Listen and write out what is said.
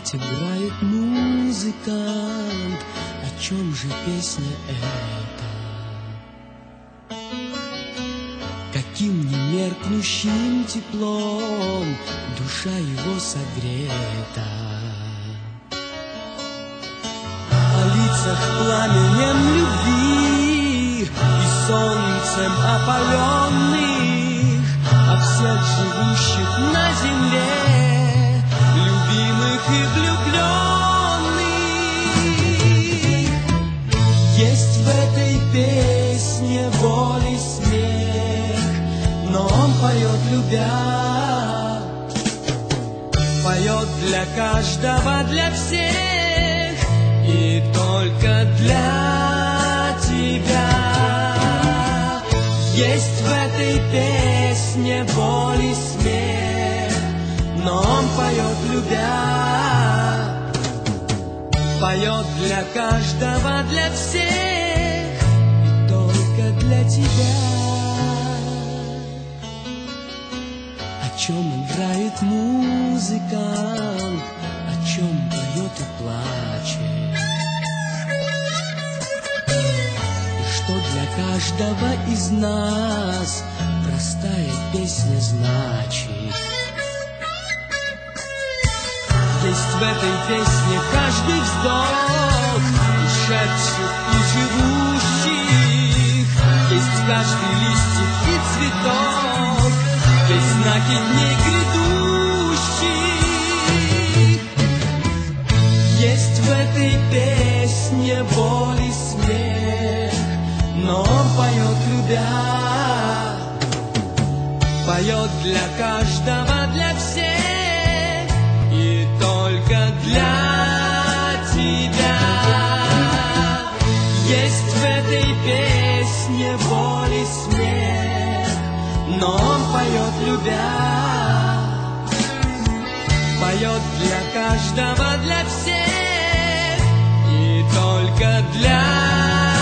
Ведь играет музыкант, о чем же песня эта? Каким немеркнущим теплом душа его согрета. О лицах пламенем любви и солнцем опаленных, о всех живущих на земле, любимых и влюбленных. Есть в этой песне боль и смех, но он поет, любя, поет для каждого, для всех и только для тебя. Есть в этой песне боль и смех, но он поет, любя, поет для каждого, для всех и только для тебя. О чем играет музыкант, о чем поет и плачет, и что для каждого из нас простая песня значит. Есть в этой песне каждый вздох ушедших и живущих, есть каждый листик и цветок, есть знаки дней грядущих. Есть в этой песне боль и смех, но он поет, любя, поет для каждого, для всех и только для тебя. Есть в этой песне боль и смех, но он поет, любя, поет для каждого, для всех и только для